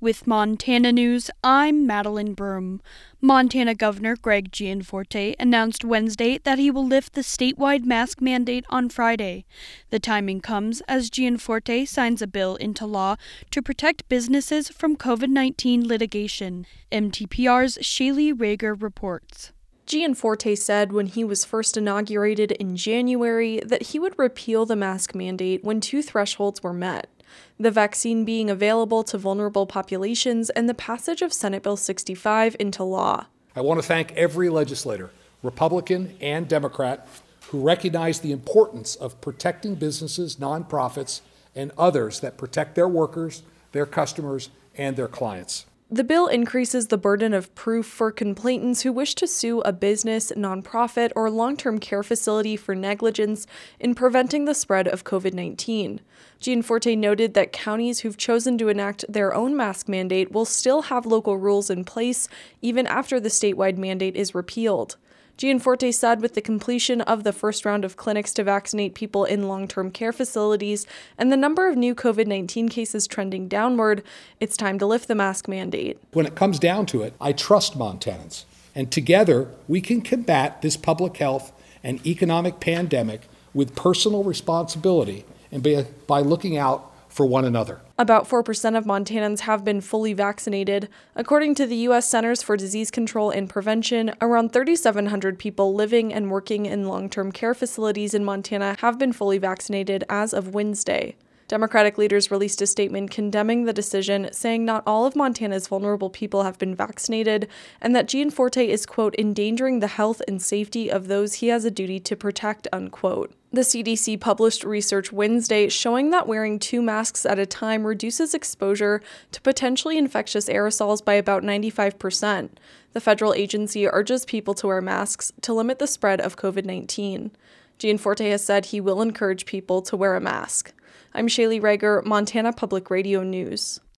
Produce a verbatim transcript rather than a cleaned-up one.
With Montana News, I'm Madeline Broom. Montana Governor Greg Gianforte announced Wednesday that he will lift the statewide mask mandate on Friday. The timing comes as Gianforte signs a bill into law to protect businesses from covid nineteen litigation. M T P R's Shaylee Rager reports. Gianforte said when he was first inaugurated in January that he would repeal the mask mandate when two thresholds were met: the vaccine being available to vulnerable populations and the passage of Senate Bill sixty-five into law. I want to thank every legislator, Republican and Democrat, who recognize the importance of protecting businesses, nonprofits, and others that protect their workers, their customers, and their clients. The bill increases the burden of proof for complainants who wish to sue a business, nonprofit, or long-term care facility for negligence in preventing the spread of covid nineteen. Gianforte noted that counties who've chosen to enact their own mask mandate will still have local rules in place even after the statewide mandate is repealed. Gianforte said with the completion of the first round of clinics to vaccinate people in long-term care facilities and the number of new covid nineteen cases trending downward, it's time to lift the mask mandate. When it comes down to it, I trust Montanans, and together we can combat this public health and economic pandemic with personal responsibility and by, by looking out for one another. About four percent of Montanans have been fully vaccinated. According to the U S Centers for Disease Control and Prevention, around three thousand seven hundred people living and working in long-term care facilities in Montana have been fully vaccinated as of Wednesday. Democratic leaders released a statement condemning the decision, saying not all of Montana's vulnerable people have been vaccinated, and that Gianforte is, quote, endangering the health and safety of those he has a duty to protect, unquote. The C D C published research Wednesday showing that wearing two masks at a time reduces exposure to potentially infectious aerosols by about ninety-five percent. The federal agency urges people to wear masks to limit the spread of covid nineteen. Gianforte has said he will encourage people to wear a mask. I'm Shaylee Rager, Montana Public Radio News.